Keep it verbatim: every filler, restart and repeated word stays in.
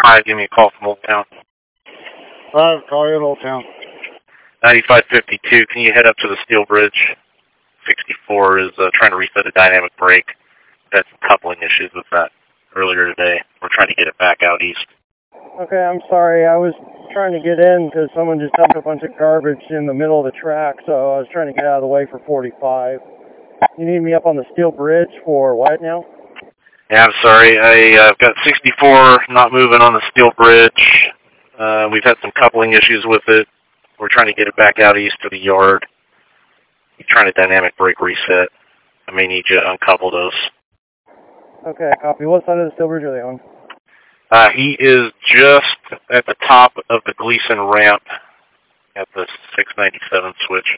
five, give me a call from Old Town. Five, call you in Old Town. ninety-five fifty-two, can you head up to the Steel Bridge? sixty-four is uh, trying to reset a dynamic brake. We've had some coupling issues with that earlier today. We're trying to get it back out east. Okay, I'm sorry. I was trying to get in because someone just dumped a bunch of garbage in the middle of the track, so I was trying to get out of the way for forty-five. You need me up on the Steel Bridge for what now? Yeah, I'm sorry. I, uh, I've got sixty-four not moving on the Steel Bridge. Uh, we've had some coupling issues with it. We're trying to get it back out east to the yard. You're trying to dynamic brake reset. I may need you to uncouple those. Okay, copy. What side of the Steel Bridge are they on? Uh, he is just at the top of the Gleason ramp at the six ninety-seven switch.